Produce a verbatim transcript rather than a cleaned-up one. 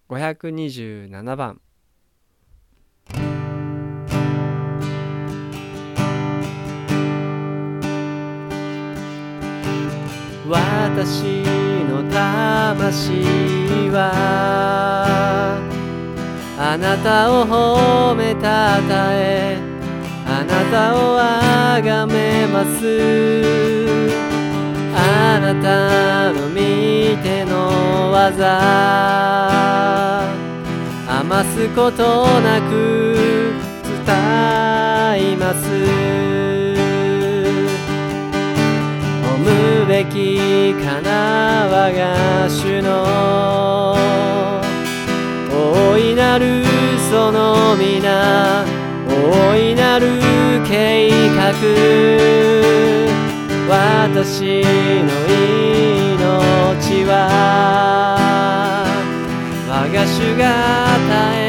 ごひゃくにじゅうななばん。私の魂はあなたを褒めたたえ、あなたをあがめます。あなたの御手の技、余すことなく伝えます。褒むべきかな我が主の大いなるその皆、大いなる計画、私の命は我が主が与え